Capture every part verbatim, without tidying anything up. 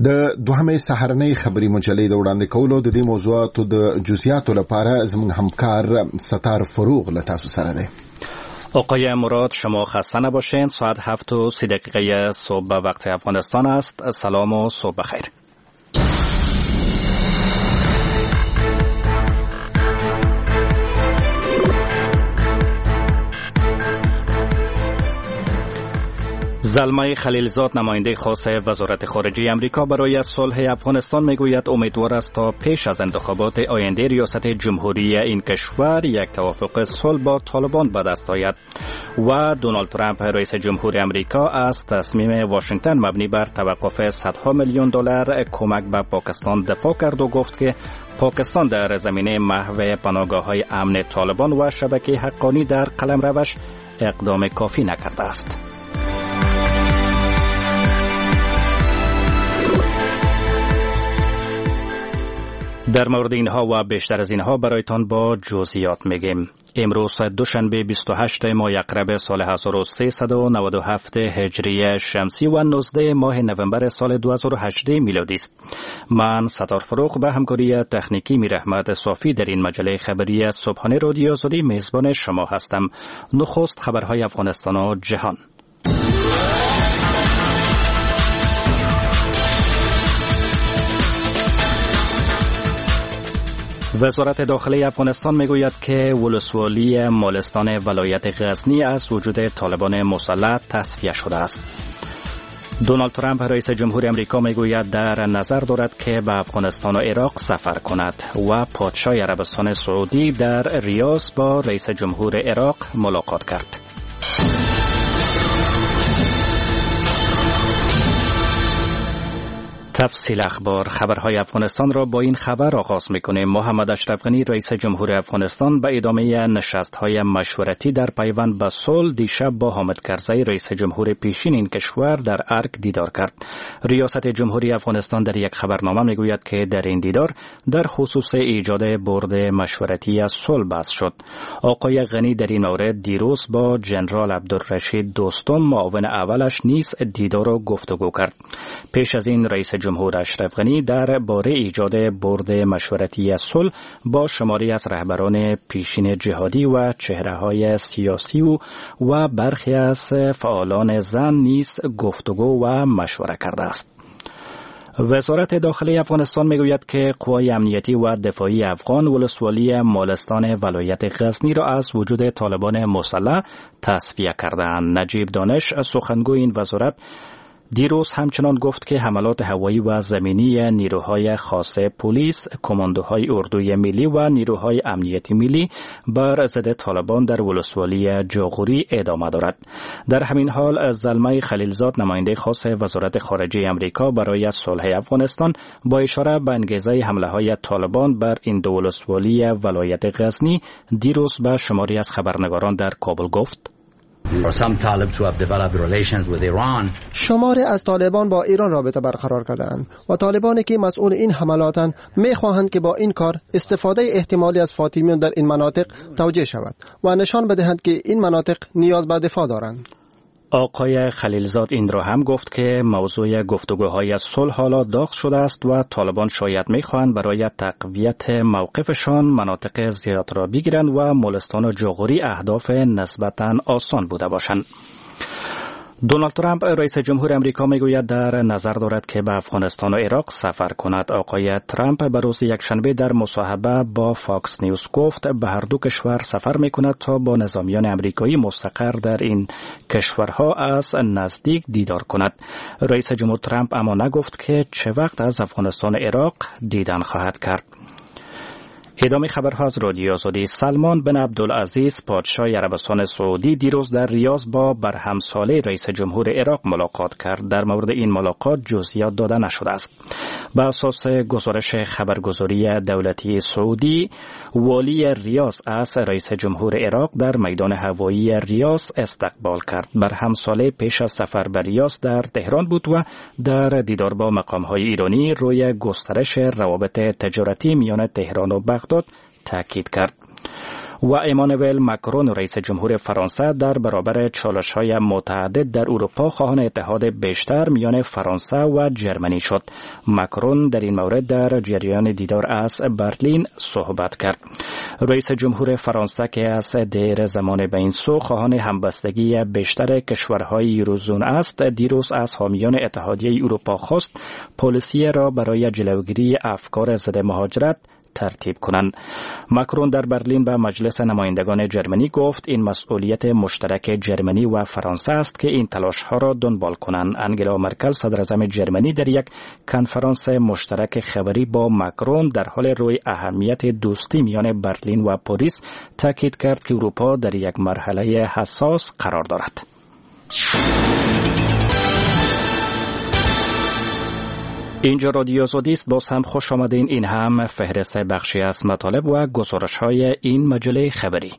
د دوهمې سهارنۍ خبري مجلې د وړاندې کولو د دې موضوعاتو د جزئیاتو لپاره زموږ همکار ستار فروغ له تاسو سره دی. آقای مراد شما خسته نباشین. ساعت هفت و سی دقیقه صبح به وقت افغانستان است. سلام و صبح بخیر. زلمه خلیلزاد نماینده خاص وزارت خارجه امریکا برای صلح افغانستان میگوید امیدوار است تا پیش از انتخابات آینده ریاست جمهوری این کشور یک توافق صلح با طالبان به دست آید. و دونالد ترامپ رئیس جمهور امریکا از تصمیم واشنگتن مبنی بر توقف صدها میلیون دلار کمک به پاکستان دفاع کرد و گفت که پاکستان در زمینه محو پناهگاه‌های امن طالبان و شبکه حقانی در قلمروش اقدام کافی نکرده است. در مورد اینها و بیشتر از اینها برایتان با جزئیات میگیم. امروز دوشنبه بیست و هشتم ماه یقرب سال هزار و سیصد و نود و هفت هجری شمسی و نوزدهم ماه نوامبر سال دو هزار و هجده میلادی است. من ستار فروغ به همکاری تکنیکی میر احمد صافی در این مجله خبری صبحانه رادیو آزادی میزبان شما هستم. نخست خبرهای افغانستان و جهان. وزارت داخلی افغانستان میگوید که ولسوالی مالستان ولایت غزنی از وجود طالبان مسلح تصفیه شده است. دونالد ترامپ رئیس جمهور امریکا میگوید در نظر دارد که به افغانستان و عراق سفر کند و پادشاه عربستان سعودی در ریاض با رئیس جمهور عراق ملاقات کرد. تفصیل اخبار. خبرهای افغانستان را با این خبر آغاز می‌کنیم. محمد اشرف غنی رئیس جمهور افغانستان به ادامه نشست‌های مشورتی در پیوند به صلح دیشب با حامد کرزی رئیس جمهور پیشین این کشور در ارگ دیدار کرد. ریاست جمهوری افغانستان در یک خبرنامه میگوید که در این دیدار در خصوص ایجاد برد مشورتی صلح بحث شد. آقای غنی در این مورد دیروز با جنرال عبدالرشید دوستم معاون اولش نیز دیدار و گفتگو کرد. پیش از این رئیس جمهور اشرف غنی در باره ایجاد برد مشورتی صلح با شماری از رهبران پیشین جهادی و چهره‌های سیاسی و و برخی از فعالان زن نیز گفتگو و مشوره کرده است. وزارت داخلی افغانستان میگوید که قوای امنیتی و دفاعی افغان ولسوالی مالستان ولایت غزنی را از وجود طالبان مسلح تصفیه کردند. نجیب دانش سخنگوی این وزارت دیروز همچنان گفت که حملات هوایی و زمینی نیروهای خاص پلیس، کماندوهای اردوی ملی و نیروهای امنیتی ملی بر ضد طالبان در ولسوالی جاغوری ادامه دارد. در همین حال زلمه خلیلزاد نماینده خاص وزارت خارجه امریکا برای صلح افغانستان با اشاره به انگیزه حمله‌های طالبان بر این دو ولسوالی ولایت غزنی دیروز به شماری از خبرنگاران در کابل گفت: شماری از طالبان با ایران رابطه برقرار کردند و طالبانی که مسئول این حملاتند می‌خواهند که با این کار استفاده احتمالی از فاطمیون در این مناطق توجیه شود و نشان بدهند که این مناطق نیاز به دفاع دارند. آقای خلیلزاد این را هم گفت که موضوع گفتگوهای صلح حالا داغ شده است و طالبان شاید می‌خواهند برای تقویت موقفشان مناطق زیاد را بگیرند و مالستان و جاغوری اهداف نسبتاً آسان بوده باشند. دونالد ترامپ رئیس جمهور امریکا میگوید در نظر دارد که به افغانستان و عراق سفر کند. آقای ترامپ به روز یکشنبه در مصاحبه با فاکس نیوز گفت به هر دو کشور سفر میکند تا با نظامیان امریکایی مستقر در این کشورها از نزدیک دیدار کند. رئیس جمهور ترامپ اما نگفت که چه وقت از افغانستان و عراق دیدن خواهد کرد. ادامه خبرها از رادیو آزادی. سلمان بن عبدالعزیز پادشاه عربستان سعودی دیروز در ریاض با برهمساله رئیس جمهور عراق ملاقات کرد. در مورد این ملاقات جزئیات داده نشده است. بر اساس گزارش خبرگزاری دولتی سعودی، والی ریاض از رئیس جمهور عراق در میدان هوایی ریاض استقبال کرد. برهمساله پیش از سفر به ریاض در تهران بود و در دیدار با مقام‌های ایرانی روی گسترش روابط تجارتی میان تهران و بغداد تاکید کرد. و ایمانوئل ماکرون رئیس جمهور فرانسه در برابر چالش‌های متعدد در اروپا خواهان اتحاد بیشتر میان فرانسه و جرمنی شد. ماکرون در این مورد در جریان دیدار از برلین صحبت کرد. رئیس جمهور فرانسه که از دیر زمان به این سو خواهان همبستگی بیشتر کشورهای یوروزون است، دیروز از حامیان اتحادیه اروپا خواست پالیسی را برای جلوگیری افکار ضد مهاجرت ترتیب کنند. ماکرون در برلین به مجلس نمایندگان جرمنی گفت این مسئولیت مشترک جرمنی و فرانسه است که این تلاش‌ها را دنبال کنند. انگلا مرکل صدراعظم جرمنی در یک کنفرانس مشترک خبری با ماکرون در حال روی اهمیت دوستی میان برلین و پاریس تاکید کرد که اروپا در یک مرحله حساس قرار دارد. اینجا رادیو آزادی است. باز هم خوش آمدین. این هم فهرست بخشی از مطالب و گزارش های این مجله خبری.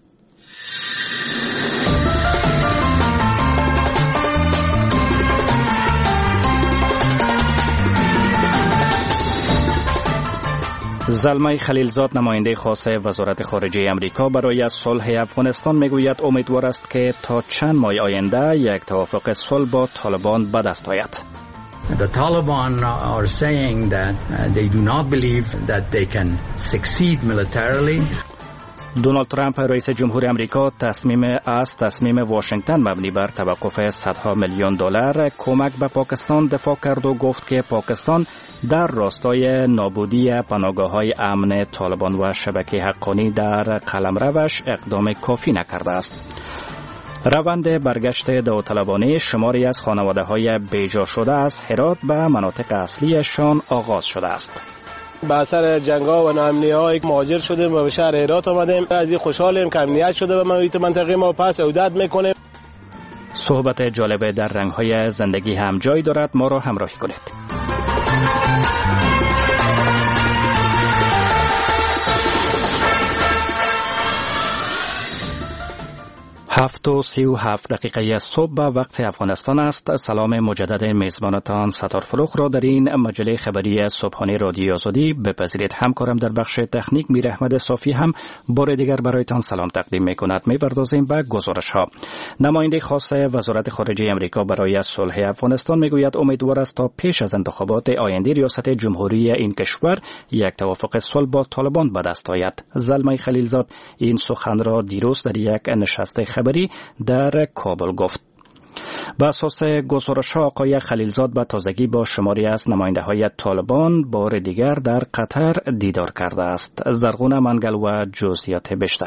زلمه خلیلزاد نماینده خاص وزارت خارجه امریکا برای صلح افغانستان میگوید امیدوار است که تا چند ماه آینده یک توافق صلح با طالبان به دست آید. The Taliban are saying that uh, they do not believe that they can succeed militarily. دونالد ترامپ رئیس جمهور امریکا تصمیم از تصمیم واشنگتن مبنی بر توقف صدها میلیون دلار کمک به پاکستان دفاع کرد و گفت که پاکستان در راستای نابودی پناهگاه‌های امن طالبان و شبکه حقانی در قلمروش اقدام کافی نکرده است. روند برگشت داوطلبانه شماری از خانواده‌های بیجا شده از هرات به مناطق اصلیشان آغاز شده است. با اثر جنگ‌ها و ناامنی‌ها مهاجر شدیم و به شهر هرات آمدیم. از این خوشحالیم که امنیت شده و محیط منطقه ما پس عودت می‌کنیم. صحبت جالب در رنگ‌های زندگی هم جای دارد. ما را همراهی کنید. هفت و سی و هفت دقیقه صبح به وقت افغانستان است. سلام مجدد میزبانتان ستار فروخ را در این مجله خبری صبحانه رادیو آزادی بپذیرید. همکارم در بخش تکنیک میر احمد صافی هم بار دیگر برایتان سلام تقدیم میکند. می‌پردازیم به گزارش ها. نماینده خاص وزارت خارجه امریکا برای صلح افغانستان میگوید امیدوار است تا پیش از انتخابات آینده ریاست جمهوری این کشور یک توافق صلح با طالبان به دست آید. زلمه خلیلزاد این سخن را دیروز در یک نشست خبری در کابل گفت. به اساس گزارش‌ها آقای خلیلزاد به تازگی با شماری از نماینده‌های طالبان بار دیگر در قطر دیدار کرده است. زرغون منگل و جزئیات بیشتر.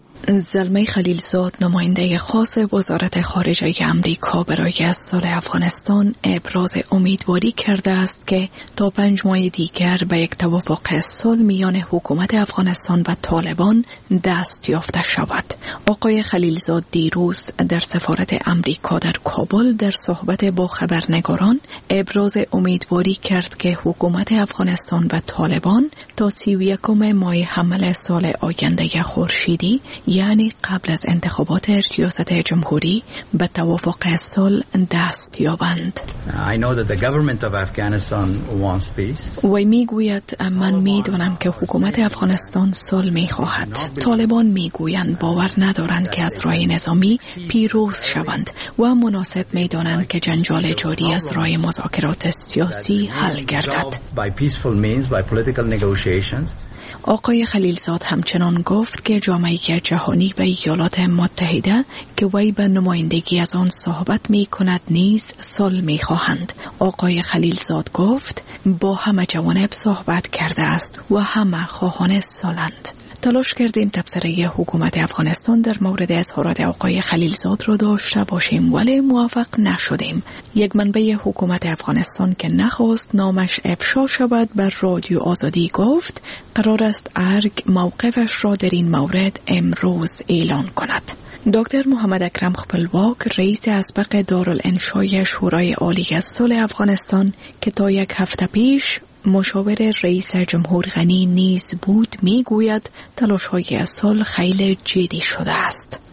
زلمه خلیلزاد نماینده خاص وزارت خارجه امریکا برای صلح افغانستان ابراز امیدواری کرده است که تا پنج ماه دیگر به یک توافق صلح میان حکومت افغانستان و طالبان دست یافته شود. آقای خلیلزاد دیروز در سفارت امریکا در کابل در صحبت با خبرنگاران ابراز امیدواری کرد که حکومت افغانستان و طالبان تا سی و یکم ماه حمل سال آینده خورشیدی یعنی قبل از انتخابات ریاست جمهوری به توافق صلح دست یابند. I know that the government of Afghanistan wants peace. و میگوید من میدانم که حکومت افغانستان صلح میخواهد. طالبان میگویند باور ندارند که از راه نظامی پیروز شوند و مناسب میدانند که جنجال جاری از راه مذاکرات سیاسی حل گردد. By peaceful means, by political negotiations. آقای خلیلزاد همچنان گفت که جامعه جهانی و ایالات متحده که وی به نمایندگی از آن صحبت می کند نیز صلح می خواهند. آقای خلیلزاد گفت با همه جوانب صحبت کرده است و همه خواهان صلحند. تلاش کردیم تبصره حکومت افغانستان در مورد اظهارات آقای خلیلزاد را داشته باشیم ولی موفق نشدیم. یک منبع حکومت افغانستان که نخواست نامش افشا شود بر رادیو آزادی گفت قرار است ارگ موقفش را در این مورد امروز اعلان کند. دکتر محمد اکرم خپلواک رئیس اسبق دارالانشای شورای عالی صلح افغانستان که تا یک هفته پیش مشاور رئیس جمهور غنی نیز بود میگوید تلاش‌های صلح خیلی جدی شده است.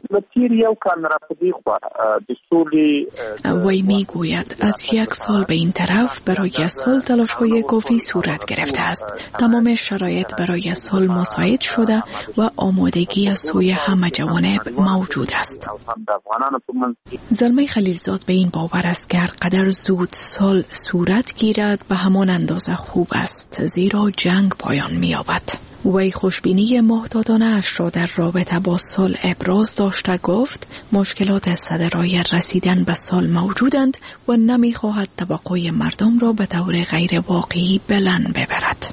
وی می گوید از یک سال به این طرف برای صلح تلاش های کافی صورت گرفته است. تمام شرایط برای صلح مساعد شده و آمادگی از سوی همه جوانب موجود است. زلمه خلیلزاد به این باور است که هر قدر زود صلح صورت گیرد به همان اندازه خوب است، زیرا جنگ پایان می یابد. وی خوشبینی محتاطانه اش را در رابطه با صلح ابراز داشته. گفت مشکلات صدرای رسیدن به صلح موجودند و نمیخواهد توقع مردم را به طور غیر واقعی بلند ببرد.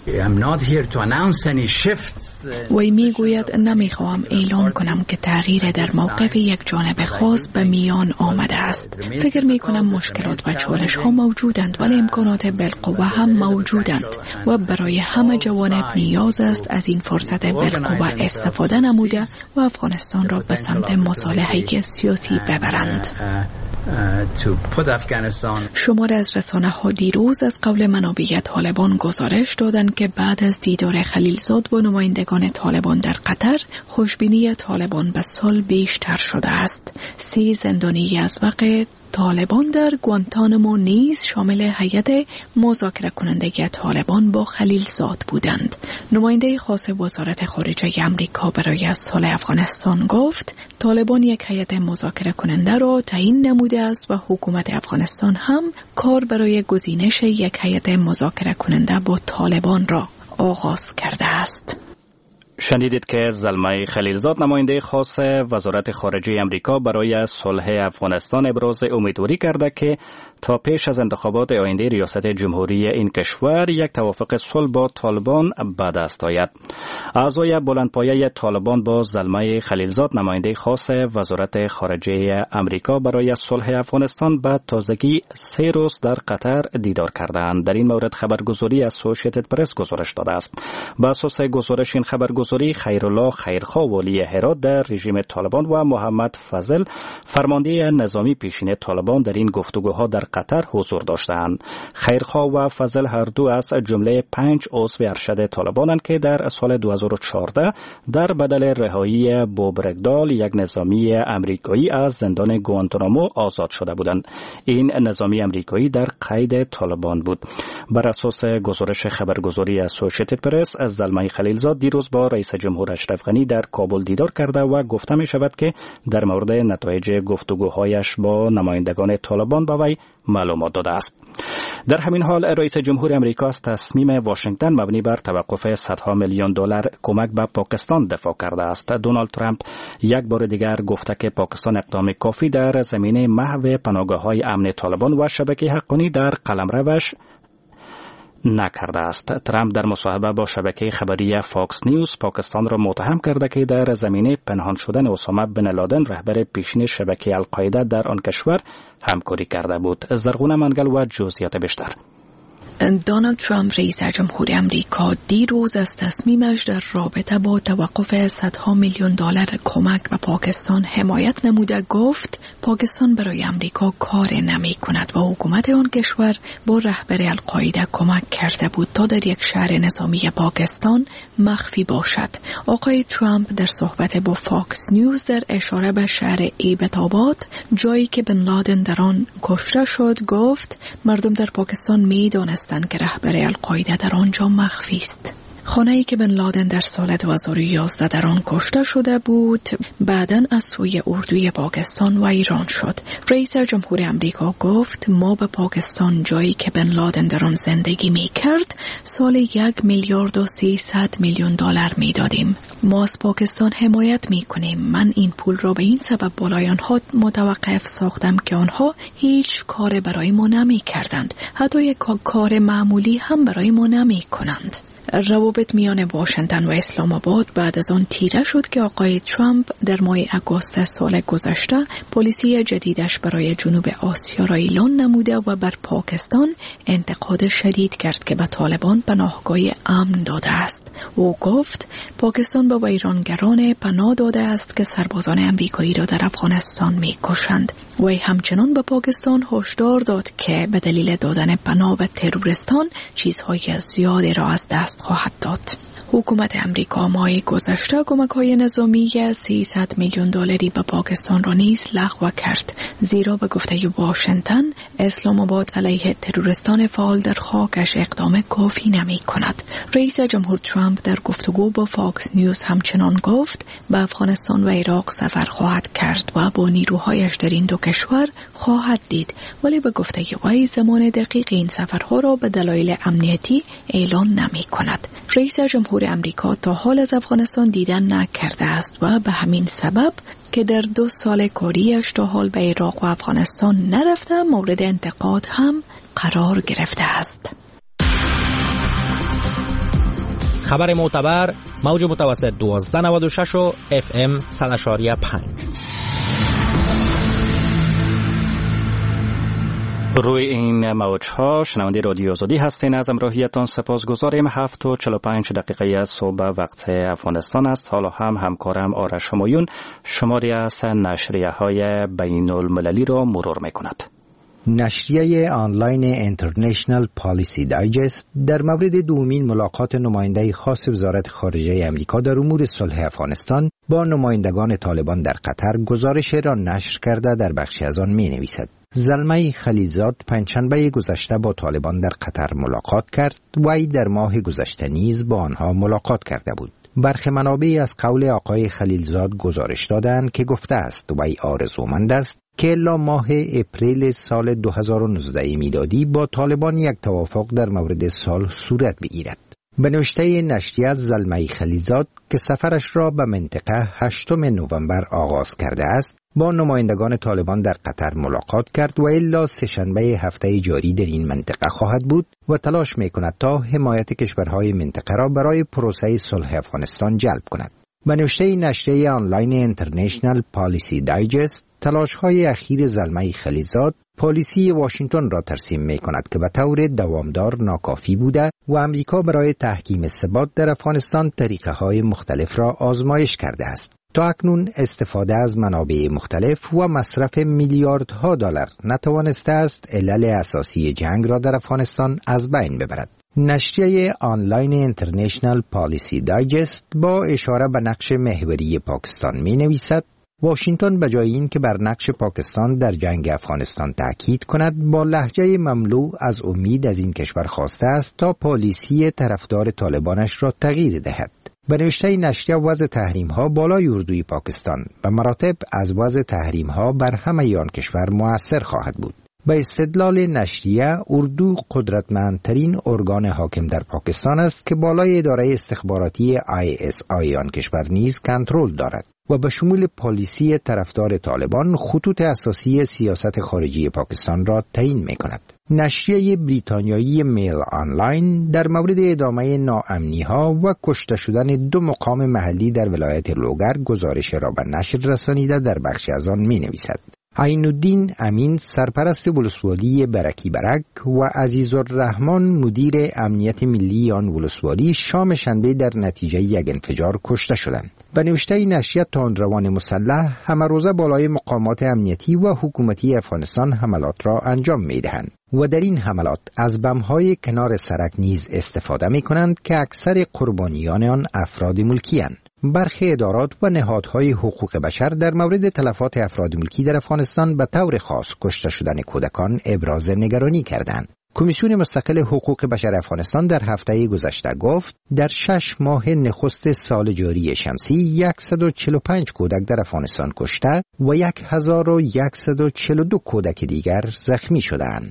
وی میگوید نمیخواهم اعلام کنم که تغییر در موقف یک جانب خاص به میان آمده است. فکر میکنم مشکلات و چالش ها موجودند ولی امکانات بالقوه هم موجودند و برای همه جوانب نیاز است از این فرصت بالقوه استفاده نموده و افغانستان را به سمت مصالحه سیاسی ببرند. شمار از رسانه ها دیروز از قول منابع طالبان گزارش دادند که بعد از دیدار خلیلزاد با نمایندگان طالبان در قطر، خوشبینی طالبان به صلح بیشتر شده است. سی زندانی از واقع طالبان در گوانتانامو نیز شامل هیئت مذاکره کننده طالبان با خلیلزاد بودند. نماینده خاص وزارت خارجه آمریکا برای صلح افغانستان گفت طالبان یک هیئت مذاکره کننده را تعیین نموده است و حکومت افغانستان هم کار برای گزینش یک هیئت مذاکره کننده با طالبان را آغاز کرده است. شنیدید که زلمه خلیلزاد نماینده خاص وزارت خارجه امریکا برای صلح افغانستان ابراز امیدواری کرده که تا پیش از انتخابات آینده ریاست جمهوری این کشور یک توافق صلح با طالبان به دست آید. اعضای بلندپایه طالبان با زلمه خلیلزاد نماینده خاص وزارت خارجه امریکا برای صلح افغانستان به تازگی سه روز در قطر دیدار کردند. در این مورد خبرگزاری اسوسییتد پرس گزارش داده است. به اساس گزارش این خبرگزاری خیرالله خیرخواه والی هرات در رژیم طالبان و محمد فضل فرمانده نظامی پیشین طالبان در این گفتگوها در قطر حضور داشتند. خیرخواه و فضل هر دو از جمله پنج عضو ارشد طالبانند که در سال دو هزار و چهارده در بدل رهایی بوب رگدال یک نظامی امریکایی از زندان گوانتانامو آزاد شده بودند. این نظامی امریکایی در قید طالبان بود. بر اساس گزارش خبرگزاری اسوسییتد پرس، از زلمه خلیلزاد دیروز با رئیس جمهور اشرف غنی در کابل دیدار کرده و گفته می شود که در مورد نتایج گفتگوهایش با نمایندگان طالبان به وی معلومات داده است. در همین حال رئیس جمهور امریکا از تصمیم واشنگتن مبنی بر توقف صدها میلیون دلار کمک به پاکستان دفاع کرده است. دونالد ترامپ یک بار دیگر گفته که پاکستان اقدام کافی در زمینه محو پناهگاه‌های امن طالبان و شبکه حقانی در قلمروش نکرده است. ترامپ در مصاحبه با شبکه خبری فاکس نیوز پاکستان را متهم کرده که در زمینه پنهان شدن اسامه بن لادن رهبر پیشین شبکه القاعده در آن کشور همکاری کرده بود. زرغونه منگل و جزئیات بیشتر. دونالد ترامپ رئیس جمهور امریکا دیروز از تصمیمش در رابطه با توقف صدها میلیون دلار کمک به پاکستان حمایت نموده گفت پاکستان برای امریکا کار نمی کند و حکومت آن کشور با رهبر القاعده کمک کرده بود تا در یک شهر نظامی پاکستان مخفی باشد. آقای ترامپ در صحبت با فاکس نیوز در اشاره به شهر ایبت‌آباد، جایی که بن لادن در آن کشته شد، گفت مردم در پاکستان می دانستند که رهبر القاعده در آنجا مخفی است. خانه‌ای که بن لادن در سال دو هزار و یازده در آن کشته شده بود بعداً از سوی اردوی پاکستان و ایران شد. رئیس جمهور امریکا گفت ما به پاکستان، جایی که بن لادن در آن زندگی می کرد، سال یک میلیارد و سیصد میلیون دلار می دادیم. ما از پاکستان حمایت می کنیم. من این پول را به این سبب بالای آنها متوقف ساختم که آنها هیچ کار برای ما نمی کردند. حتی یک کار معمولی هم برای ما نمی کنند. روابط میان واشنگتن و اسلام آباد بعد از آن تیره شد که آقای ترامپ در ماه آگوست سال گذشته پلیسی جدیدش برای جنوب آسیا را اعلان نموده و بر پاکستان انتقاد شدید کرد که به طالبان پناهگاه امن داده است. او گفت پاکستان به ویرانگران پناه داده است که سربازان امریکایی را در افغانستان می‌کشند. وی همچنان به پاکستان هشدار داد که به دلیل دادن پناه به تروریستان چیزهای زیادی را از دست خواهد داد. حکومت امریکا ماه گذشته کمک‌های نظامی سیصد میلیون دلاری به پاکستان را نیز لغو کرد، زیرا به گفته واشنگتن اسلام آباد علیه تروریستان فعال در خاکش اقدام کافی نمی کند. رئیس جمهور ترامپ در گفتگو با فاکس نیوز همچنان گفت به افغانستان و عراق سفر خواهد کرد و با نیروهایش در این دو کشور خواهد دید، ولی به گفته وی زمان دقیق این سفرها را به دلایل امنیتی اعلان نمی کند. رئیس جمهور امریکا تا حال از افغانستان دیدن نکرده است و به همین سبب که در دو سال کاریش تا حال به عراق و افغانستان نرفته مورد انتقاد هم قرار گرفته است. خبر معتبر موج متوسط دوازده نود و شش و اف ام صد و پنج. روی این موج‌ها شنونده رادیو آزادی هستین. از همراهیتان سپاسگزاریم. هفت و چهل و پنج دقیقه صبح وقت افغانستان است. حالا هم همکارم آرش همایون شماری از نشریه‌های بین المللی را مرور می‌کند. نشریه آنلاین اینترنشنال پالیسی دایجست در مورد دومین ملاقات نماینده خاص وزارت خارجه امریکا در امور صلح افغانستان با نمایندگان طالبان در قطر گزارش را نشر کرده در بخشی از آن می نویسد. زلمه خلیلزاد پنجشنبه گذشته با طالبان در قطر ملاقات کرد و ای در ماه گذشته نیز با آنها ملاقات کرده بود. برخی منابع از قول آقای خلیلزاد گزارش دادند که گفته است و ای آرزومند است که الا ماه اپریل سال دو هزار و نوزده میلادی با طالبان یک توافق در مورد صلح صورت بگیرد. به نوشته نشریه زلمه خلیلزاد که سفرش را به منطقه هشتم نوامبر آغاز کرده است با نمایندگان طالبان در قطر ملاقات کرد و الا سه‌شنبه هفته جاری در این منطقه خواهد بود و تلاش می‌کند تا حمایت کشورهای منطقه را برای پروسه صلح افغانستان جلب کند. به نوشته نشریه آنلاین اینترنشنال پالیسی دایجست تلاش‌های اخیر زلمه خلیلزاد پالیسی واشنگتن را ترسیم می‌کند که به طور دوامدار ناکافی بوده و امریکا برای تحکیم ثبات در افغانستان طریقه‌های مختلف را آزمایش کرده است. تا اکنون استفاده از منابع مختلف و مصرف میلیاردها دلار نتوانسته است علل اساسی جنگ را در افغانستان از بین ببرد. نشریه آنلاین اینترنشنال پالیسی دایجست با اشاره به نقش محوری پاکستان می نویسد واشنگتن به جای این که بر نقش پاکستان در جنگ افغانستان تاکید کند با لهجه مملو از امید از این کشور خواسته است تا پالیسی طرفدار طالبانش را تغییر دهد. به نوشته نشریه وضع تحریم‌ها بالای اردوی پاکستان به مراتب از وضع تحریم‌ها بر همه آن کشور مؤثر خواهد بود. به استدلال نشریه اردو قدرتمندترین ارگان حاکم در پاکستان است که بالای اداره استخباراتی آی اس آی آن کشور نیز کنترل دارد و به شمول پالیسی طرفدار طالبان خطوط اساسی سیاست خارجی پاکستان را تعیین می‌کند. نشریه بریتانیایی میل آنلاین در مورد ادامه ناامنی‌ها و کشته شدن دو مقام محلی در ولایت لوگر گزارش را به نشر رسانیده در بخشی از آن می‌نویسد. عین الدین امین سرپرست ولسوالی برکی برک و عزیزالرحمن مدیر امنیت ملی آن ولسوالی شام شنبه در نتیجه یک انفجار کشته شدند. به نوشته نشریه تندروان مسلح همه روزه بالای مقامات امنیتی و حکومتی افغانستان حملات را انجام می‌دهند و در این حملات از بم‌های کنار سرک نیز استفاده می‌کنند که اکثر قربانیان آن افراد ملکی اند. برخی ادارات و نهادهای حقوق بشر در مورد تلفات افراد ملکی در افغانستان به طور خاص کشته شدن کودکان ابراز نگرانی کردند. کمیسیون مستقل حقوق بشر افغانستان در هفته گذشته گفت در شش ماه نخست سال جاری شمسی صد و چهل و پنج کودک در افغانستان کشته و هزار و صد و چهل و دو کودک دیگر زخمی شدند.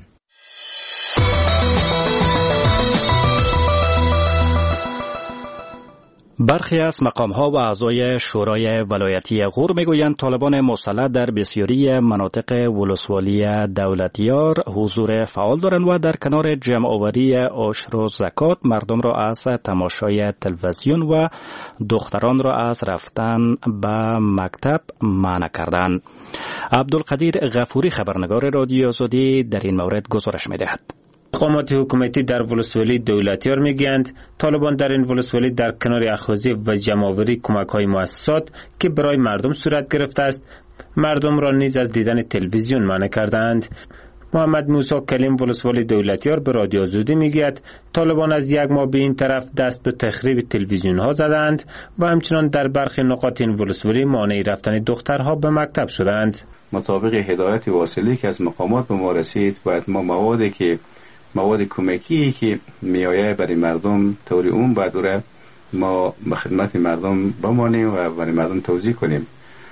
برخی از مقام‌ها و اعضای شورای ولایتی غور میگویند طالبان مسلح در بسیاری مناطق ولسوالی دولتیار حضور فعال دارند و در کنار جمع‌آوری عشر و زکات مردم را از تماشای تلویزیون و دختران را از رفتن به مکتب منع کردند. عبدالقدیر غفوری خبرنگار رادیو آزادی در این مورد گزارش می‌دهد. مقامات حکومتی در ولسوالی دولتیار میگویند طالبان در این ولسوالی در کنار اخاذی و جمع‌آوری کمک‌های مؤسسات که برای مردم صورت گرفته است مردم را نیز از دیدن تلویزیون منع کردند. محمد موسی کلیم ولسوالی دولتیار به رادیو آزادی میگوید طالبان از یک ماه به این طرف دست به تخریب تلویزیون ها زدند و همچنان در برخی نقاط این ولسوالی مانع رفتن دخترها به مکتب شدند. مطابق هدایت واصلی که از مقامات به ما رسید، باید ما موادی که مواد کمکی که میآیه برای مردم طوری اون باید را ما به خدمت مردم بمانیم و برای مردم توضیح کنیم.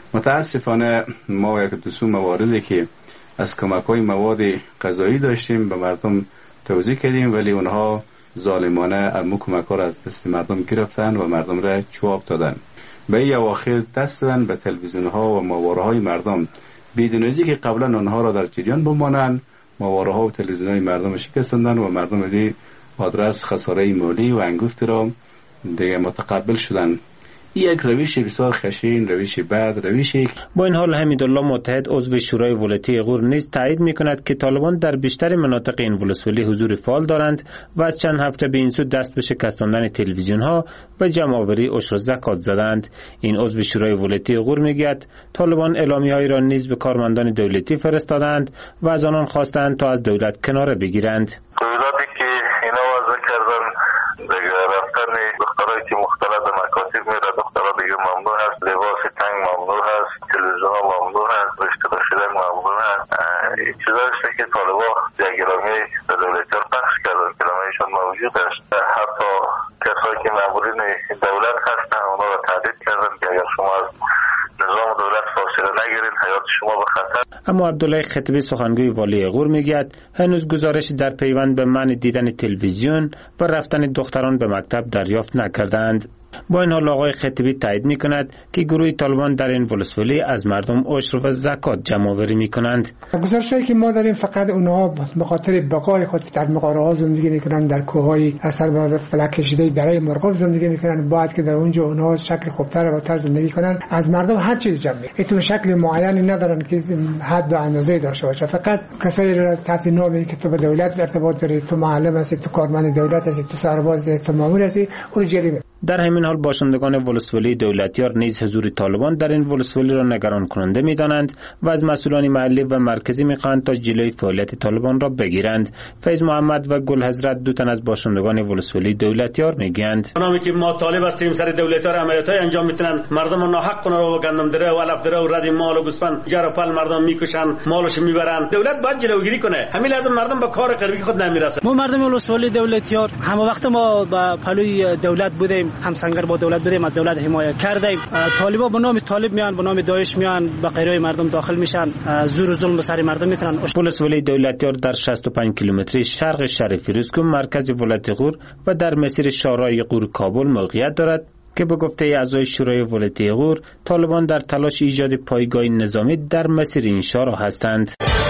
متاسفانه ما یک دو سه مواردی که از کمک‌های مواد غذایی داشتیم به مردم توضیح کردیم، ولی اونها ظالمانه امو کمک‌ها را از دست مردم گرفتن و مردم را چوب دادن. به این اواخر دست دادن به تلویزیون‌ها و ماهواره‌های مردم بدون از اینکه قبلا آنها را در جریان بمانند. ماهواره‌ها و تلویزیون‌های مردم شکستندن و مردم دی آدرس خساره مالی و انگفت را دیگه متقبل شدن. یک روش بسیار خشن، روش بد، روشی. با این حال حمیدالله متحد عضو شورای ولایتی غور نیز تایید می‌کند که طالبان در بیشتر مناطق این ولسوالی حضور فعال دارند و از چند هفته به این سو دست به شکستاندن تلویزیون‌ها و جمع‌آوری عشر و زکات زدند. این عضو شورای ولایتی غور میگوید طالبان اعلامیه‌ای را نیز به کارمندان دولتی فرستادند و از آنان خواستند تا از دولت کناره بگیرند. دولتی که اینا وضع کردن دیگه رفتن دخترایی که مختلط به مکاتب میره، دخترها دیگه ممنوع هست، لباس تنگ ممنوع هست، تلویزیون ممنوع هست، رشته باشیدن ممنوع هست. این چیزا هسته که طالبا یک اعلامیه به دولتیار پخش کردن، اعلامیهشون موجود است. حتی کسایی که مامورین دولت هستن اونا را تهدید کردن که اگر شما از نظام دولت فاصله نگیرین حیات شما به خطر. اما عبدالله خطیبی سخنگوی والی غور میگوید هنوز گزارش در پیوند به منع دیدن تلویزیون و رفتن دختران به مکتب دریافت نکردند. با این حال آقای خطیبی تایید می کند که گروه طالبان در این ولسوالی از مردم عشر و زکات جمع آوری می کنند. گزارشی که ما داریم فقط اونها به خاطر بقای خود در مغاره ها زندگی میکنن، در کوههای اثر به فلک کشیده دره مرغاب زندگی میکنن، باید که در اونجا اونها شکل خوبتر و بهتر زندگی کنن. از مردم هر چیز جمع میکنن، شکل معینی ندارن که حد و اندازه داشته باشه. فقط کسایی را تحت نامی که تو به دولت ارتباط داری، تو معلم هستی، تو کارمند دولت هستی، تو سرباز هستی، تو مامور هستی، اون جریمه. در همین حال باشندگان ولسوالی دولتیار نیز حضور طالبان در این ولسوالی را نگران کننده می‌دانند و از مسئولان محلی و مرکزی می‌خواهند تا جلوی فعالیت طالبان را بگیرند. فیض محمد و گل حضرت دو تن از باشندگان ولسوالی دولتیار میگویند نامی که ما طالب هستیم سر دولتیار عملیاتای انجام میتونن، مردم رو ناحق کنن و گندم دره و علف دره و رد مال و گوسفند جر و پل مردم میکشن، مالش میبرن. دولت باید جلوگیری کنه. همین لازم مردم با کار غریبی خود نمیرسه. ما مردم ولسوالی دولتیار هم وقت ما با پلوی دولت بودیم، هم سنگر با دولت بودیم، از دولت حمایت کردیم. طالبا به نام طالب میان، به نام داعش میان، به غیره مردم داخل میشن، زور و ظلم به سر مردم میکنن. ولسوالی دولتیار در شصت و پنج کیلومتری شرق شهر فیروزکوه مرکز ولایت غور و در مسیر شاهراه غور کابل موقعیت دارد که به گفته اعضای شورای ولایتی غور طالبان در تلاش ایجاد پایگاه نظامی در مسیر این شهرها هستند.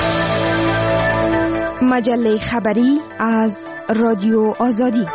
مجله خبری از رادیو آزادی.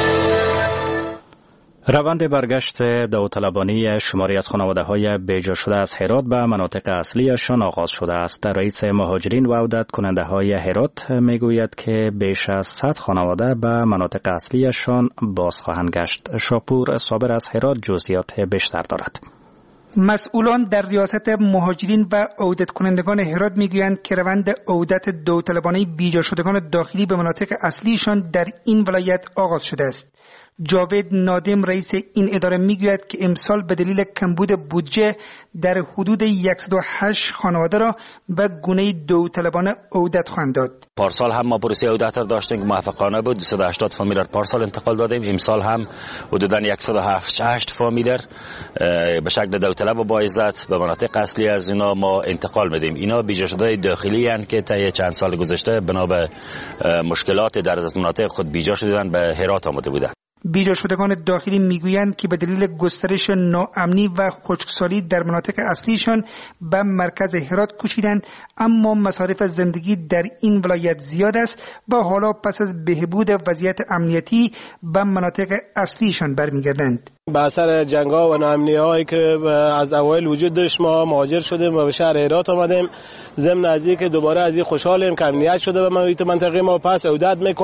روند برگشت داوطلبانی شماری از خانواده‌های بیجا شده از هرات به مناطق اصلیشان آغاز شده است. رئیس مهاجرین و عودت کننده‌های هرات میگوید که بیش از صد خانواده به مناطق اصلیشان باز خواهند گشت. شاپور صابر از هرات جزئیات بیشتر دارد. مسئولان در ریاست مهاجرین و عودت کنندگان هرات میگویند که روند عودت داوطلبانه بیجا شدگان داخلی به مناطق اصلیشان در این ولایت آغاز شده است. جاوید نادم رئیس این اداره میگوید که امسال به دلیل کمبود بودجه در حدود صد و هشت خانواده را به گونه داوطلبانه عودت خواهند داد. پارسال هم ما پروسه عودت را داشتیم که موفقانه بود. دویست و هشتاد فامیل پارسال انتقال دادیم. امسال هم حدوداً صد و هشت فامیل به شکل داوطلب و با عزت به مناطق اصلی از اینا ما انتقال میدیم. اینا بیجا شده داخلی هستند که طی چند سال گذشته بنا به مشکلات در از مناطق خود بیجا شدن به هرات آمده بودند. بیجا شدگان داخلی میگویند که به دلیل گسترش ناامنی و خشکسالی در مناطق اصلیشان به مرکز هرات کوچیدند، اما مصارف زندگی در این ولایت زیاد است و حالا پس از بهبود وضعیت امنیتی به مناطق اصلیشان برمیگردند. با اثر جنگ‌ها و ناامنی‌هایی که از اوایل وجود داشت ما مهاجر شدیم و به شهر هرات آمدیم. ضمن از اینکه دوباره از این خوشحالیم که امنیت شده و محیط منطقه ما پس عودت میکنیم.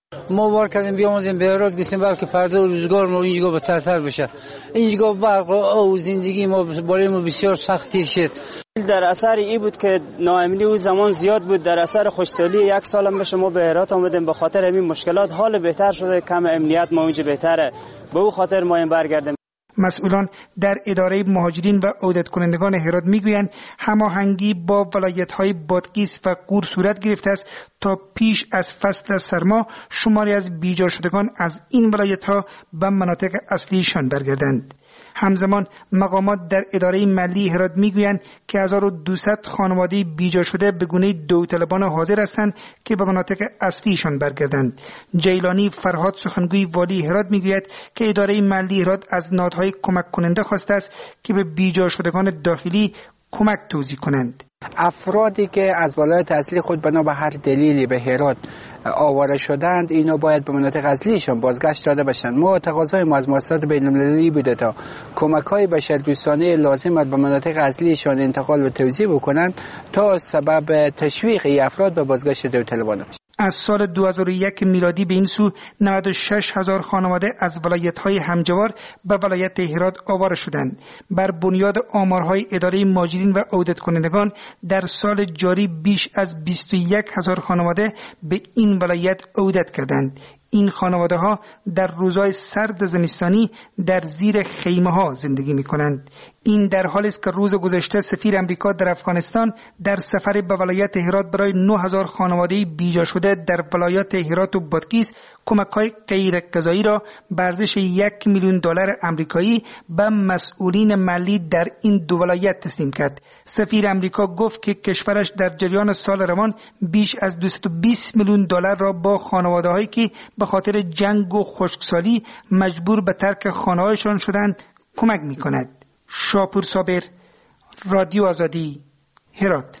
ما بار کردیم بیاموزیم به هرات، گفتیم بلکه فردا روزگار ما اینجا بهترتر بشه. اینجا برق و زندگی ما بالای ما بسیار سختی شد. در اثر ای بود که ناامنی و زمان زیاد بود، در اثر خوشسالی یک سالم بشه ما به هرات آمدیم. به خاطر همین مشکلات حال بهتر شده، کم امنیت ما اونجا بهتره، به او خاطر ما این برگردیم. مسئولان در اداره مهاجرین و عودت کنندگان هرات میگویند هماهنگی با ولایت‌های بادغیس و غور صورت گرفته است تا پیش از فصل سرما شماری از بیجا شدگان از این ولایت‌ها به مناطق اصلیشان برگردند. همزمان مقامات در اداره ملی هرات میگویند که هزار و دویست خانواده بیجا شده به گونه داوطلبانه حاضر هستند که به مناطق اصلیشان برگردند. جیلانی فرهاد سخنگوی والی هرات میگوید که اداره ملی هرات از نهادهای کمک کننده خواسته است که به بیجا شدگان داخلی کمک توزیع کنند. افرادی که از ولایت اصلی خود بنا به هر دلیلی به هرات آواره شدند، اینا باید به مناطق اصلیشان بازگشت داده باشند. ما تقاضای ما از مؤسسات بین‌المللی بوده تا کمک‌های بشردوستانه لازم به مناطق اصلیشان انتقال و توزیع بکنند تا سبب تشویق این افراد به بازگشت داوطلبانه بشه. از سال دو هزار و یک میلادی به این سو نود و شش هزار خانواده از ولایت‌های همجوار به ولایت هرات آواره شدند. بر بنیاد آمارهای اداره مهاجرین و عودت کنندگان در سال جاری بیش از بیست و یک هزار خانواده به این ولایت عودت کردند. این خانواده ها در روزهای سرد زمستانی در زیر خیمه ها زندگی می کنند. این در حالی است که روز گذشته سفیر امریکا در افغانستان در سفر به ولایت هرات برای نه هزار خانواده بیجا شده در ولایات هرات و بادغیس کمک‌های غیر غذایی را به ارزش یک میلیون دلار آمریکایی به مسئولین محلی در این دو ولایت تسلیم کرد. سفیر امریکا گفت که کشورش در جریان سال روان بیش از دویست و بیست میلیون دلار را با خانواده‌هایی که به خاطر جنگ و خشکسالی مجبور به ترک خانه‌هایشان شدند کمک می‌کند. شاپور صابر، رادیو آزادی، هرات.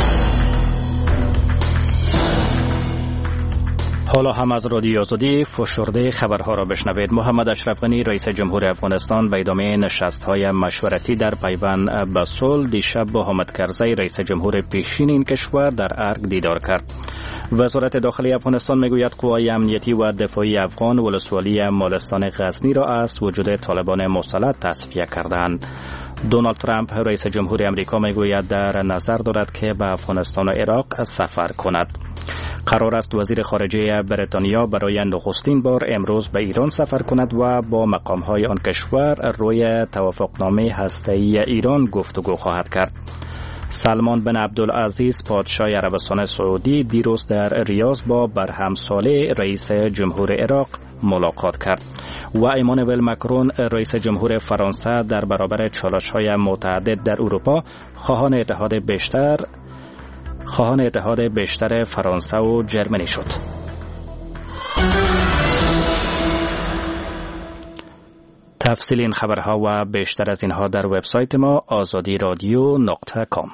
حالا هم از رادیو آزادی فشرده خبرها را بشنوید. محمد اشرف غنی رئیس جمهور افغانستان به ادامه نشست‌های مشورتی در پیوند به صلح دیشب با حامد کرزی رئیس جمهور پیشین این کشور در ارگ دیدار کرد. وزارت داخلی افغانستان میگوید قوای امنیتی و دفاعی افغان ولسوالی مالستان غزنی را از وجود طالبان مسلط تصفیه کردند. دونالد ترامپ رئیس جمهور امریکا میگوید در نظر دارد که به افغانستان و عراق سفر کند. قرار است وزیر خارجه بریتانیا برای نخستین بار امروز به ایران سفر کند و با مقام‌های آن کشور روی توافقنامه هسته‌ای ایران گفتگو خواهد کرد. سلمان بن عبدالعزیز پادشاه عربستان سعودی دیروز در ریاض با برهم ساله رئیس جمهور عراق ملاقات کرد و ایمانوئل مکرون رئیس جمهور فرانسه در برابر چالش‌های متعدد در اروپا خواهان اتحاد بیشتر خواهان اتحاد بیشتر فرانسه و جرمنی شد. تفصیل این خبرها و بیشتر از اینها در وبسایت ما آزادی رادیو نقطه کام.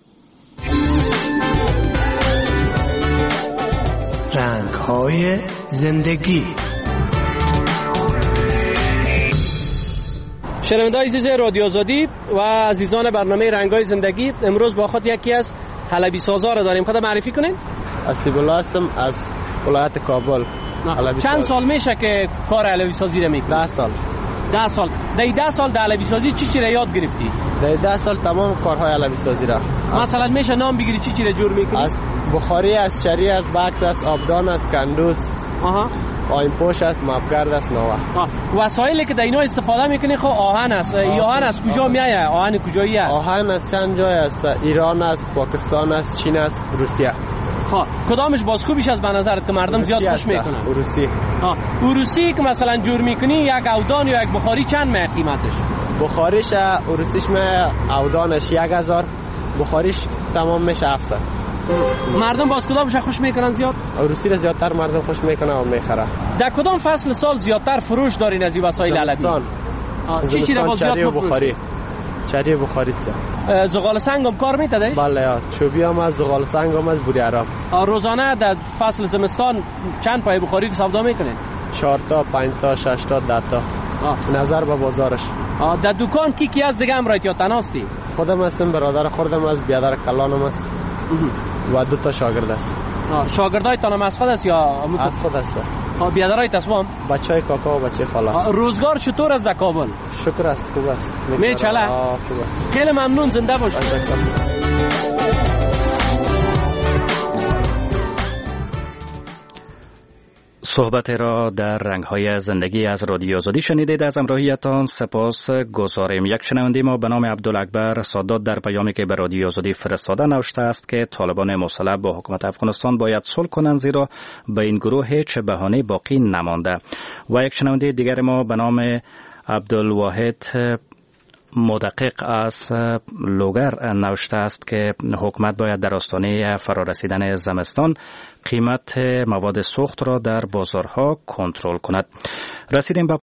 رنگ‌های زندگی. شنونده‌های عزیز رادیو آزادی و عزیزان برنامه رنگ‌های زندگی، امروز با خود یکی از حلبی سازا را داریم. خود معرفی کنین؟ اسیب الله هستم از ولایت کابل. چند سال میشه که کار حلبی سازی را میکنی؟ ده سال. ده سال. در ده سال در حلبی سازی چی چی را یاد گرفتی؟ در ده سال تمام کارهای حلبی سازی را. مثلا میشه نام بگیری چی چی را جور میکنی؟ از بخاری است، شری است، بکس است، آبدان است، کندوس. آها. آین پوش است، مابگرد است، نوه. وسایلی که در اینا استفاده میکنی خب آهن است. ای آهن از کجا میایه؟ آهن کجایی است؟ آهن از چند جای است. ایران است، پاکستان است، چین است، روسیه. ها کدامش باز خوبیش از به نظرت که مردم زیاد خوش میکنن؟ روسی. ها روسی که مثلا جور میکنی یک اودان یا یک بخاری چند می قیمتش؟ بخاریش روسیش می اودانش یک هزار، بخاریش تمام میشه هفتصد. مردم باز کدامش خوش میکنن زیاد؟ روسی را زیادتر مردم خوش میکنن و میخره. در کدام فصل سال زیادتر فروش دارین از این وسایل علوی؟ چی چی را باز زیاد بخاری؟ چری بخاری است. زغال سنگ هم کار میتده؟ بله، چوبی هم از زغال سنگ هم از بوری عرب. روزانه در فصل زمستان چند پای بخاری رو سودا میکنین؟ چهار تا، پنج تا، شش تا، ده تا. آه. نظر به بازارش. در دکان کی کی از دیگه هم رایت یا تناستی؟ خودم هستم، برادر خودم است، بیادر کلانم است و دو تا شاگرد است. شاگردای تانم از خود است یا از خود است؟ بیادرای تصمیم بچهای کاکا و بچه خلاص. روزگار چطور است در کابل؟ شکر است، خوب است. میچله؟ خوب است. خیلی ممنون، زنده باش. صحبت را در رنگ‌های زندگی از رادیو آزادی شنیدید. از همراهیتان سپاس گزاریم. یک شنونده ما به نام عبدالاکبر سادات در پیامی که به رادیو آزادی فرستاده نوشته است که طالبان مسلح با حکومت افغانستان باید صلح کنند، زیرا به این گروه هیچ بهانه باقی نمانده. و یک شنونده دیگر ما به نام عبدالواحد مدقق از لوگر نوشته است که حکومت باید در آستانه فرارسیدن زمستان قیمت مواد سوخت را در بازارها کنترل کند. رسیدیم به